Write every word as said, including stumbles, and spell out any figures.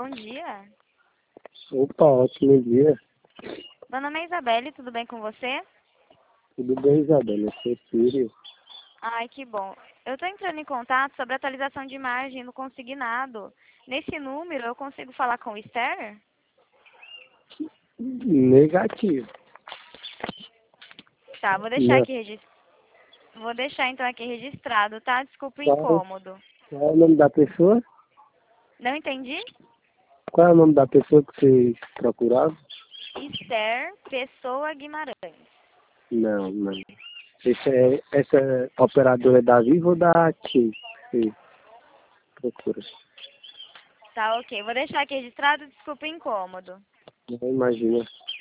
bom dia. Opa, ótimo dia. Meu nome é Isabelle, tudo bem com você? Tudo bem, Isabela? Eu sou Sírio. Ai, que bom. Eu estou entrando em contato sobre atualização de imagem no consignado. Nesse número, eu consigo falar com o Esther? Negativo. Tá, vou deixar Não. aqui regis- Vou deixar então aqui registrado, tá? Desculpa o Qual, incômodo. qual é o nome da pessoa? Não entendi? Qual é o nome da pessoa que vocês procuravam? Esther Pessoa Guimarães. Não, não. Esse é, essa operadora é da Vivo ou da Tim? Sim, procura. Tá, ok. Vou deixar aqui registrado, desculpa o incômodo. Não imagina.